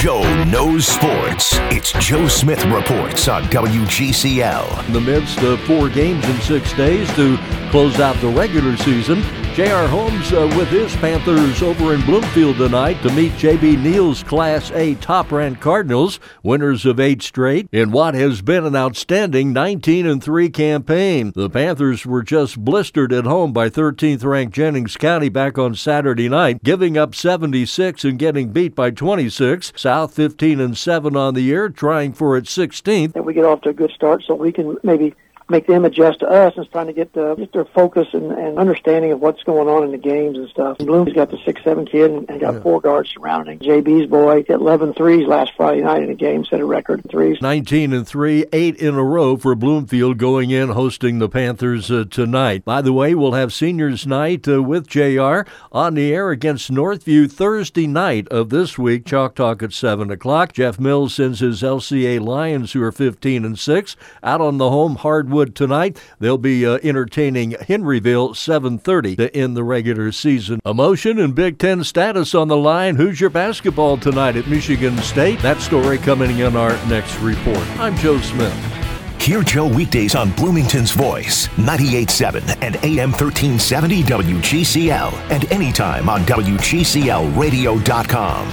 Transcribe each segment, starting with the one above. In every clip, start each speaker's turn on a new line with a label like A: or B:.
A: Joe knows sports. It's Joe Smith Reports on WGCL.
B: In the midst of 4 games in 6 days to close out the regular season, J.R. Holmes with his Panthers over in Bloomfield tonight to meet J.B. Neal's Class A top-ranked Cardinals, winners of 8 straight, in what has been an outstanding 19-3 campaign. The Panthers were just blistered at home by 13th-ranked Jennings County back on Saturday night, giving up 76 and getting beat by 26. South 15-7 on the year, trying for its 16th.
C: And we get off to a good start so we can maybe make them adjust to us and trying to get their focus and understanding of what's going on in the games and stuff. Bloom's got the 6'7" kid and got 4 guards surrounding. JB's boy hit 11 threes last Friday night in a game, set a record in threes.
B: 19-3, 8 in a row for Bloomfield going in hosting the Panthers tonight. By the way, we'll have seniors night with JR on the air against Northview Thursday night of this week. Chalk Talk at 7 o'clock. Jeff Mills sends his LCA Lions, who are 15-6, out on the home hardwood tonight. They'll be entertaining Henryville 7:30 to end the regular season. Emotion and Big Ten status on the line. Hoosier basketball tonight at Michigan State. That story coming in our next report. I'm Joe Smith.
A: Hear Joe weekdays on Bloomington's Voice, 98.7 and AM 1370 WGCL, and anytime on WGCLradio.com.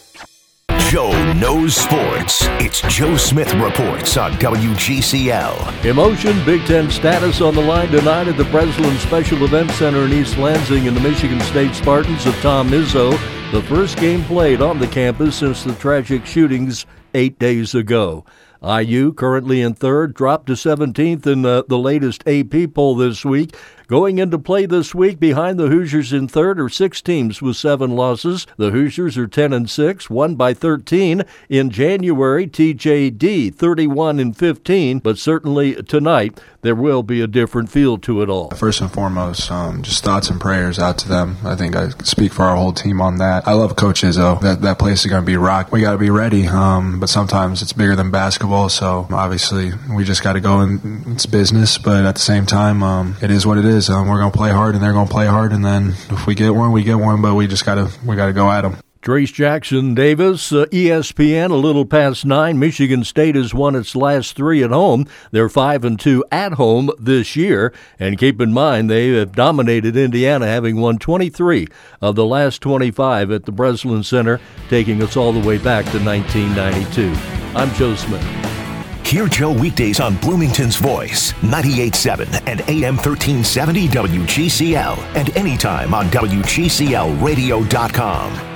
A: Joe knows sports. It's Joe Smith Reports on WGCL.
B: Emotion, Big Ten status on the line tonight at the Breslin Special Event Center in East Lansing and the Michigan State Spartans of Tom Izzo. The first game played on the campus since the tragic shootings 8 days ago. IU, currently in 3rd, dropped to 17th in the latest AP poll this week. Going into play this week, behind the Hoosiers in 3rd are 6 teams with 7 losses. The Hoosiers are 10-6, won by 13. In January, TJD 31-15, but certainly tonight there will be a different feel to it all.
D: First and foremost, just thoughts and prayers out to them. I think I speak for our whole team on that. I love Coach Izzo. That place is going to be rocked. We got to be ready, but sometimes it's bigger than basketball, so obviously we just got to go and it's business, but at the same time, it is what it is. We're going to play hard, and they're going to play hard, and then if we get one, we get one, but we got to go at them.
B: Trace Jackson Davis, ESPN, a little past 9. Michigan State has won its last 3 at home. They're 5-2 at home this year. And keep in mind, they have dominated Indiana, having won 23 of the last 25 at the Breslin Center, taking us all the way back to 1992. I'm Joe Smith.
A: Hear Joe weekdays on Bloomington's Voice, 98.7 and AM 1370 WGCL, and anytime on WGCLradio.com.